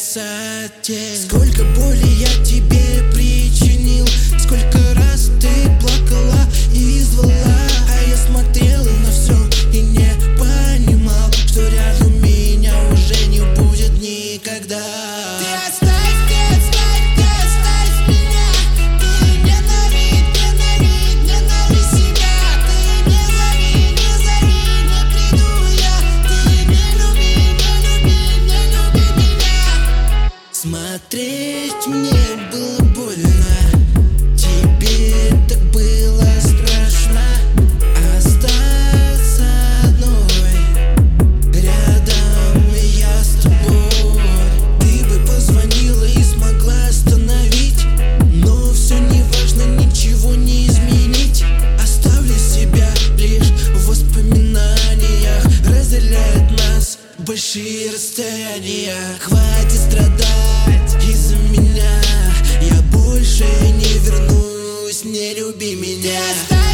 высоте. Сколько боли я тебе причинил, сколько раз ты плакала и звала, а я смотрел на все и не понимал, что рядом меня уже не будет никогда. Смотреть мне было больно, тебе так было страшно остаться одной. Рядом я с тобой. Ты бы позвонила и смогла остановить, но все не важно, ничего не изменить. Оставлю себя лишь в воспоминаниях, разделяет нас большие расстояния. Хватит страдать из-за меня, я больше не вернусь, не люби меня.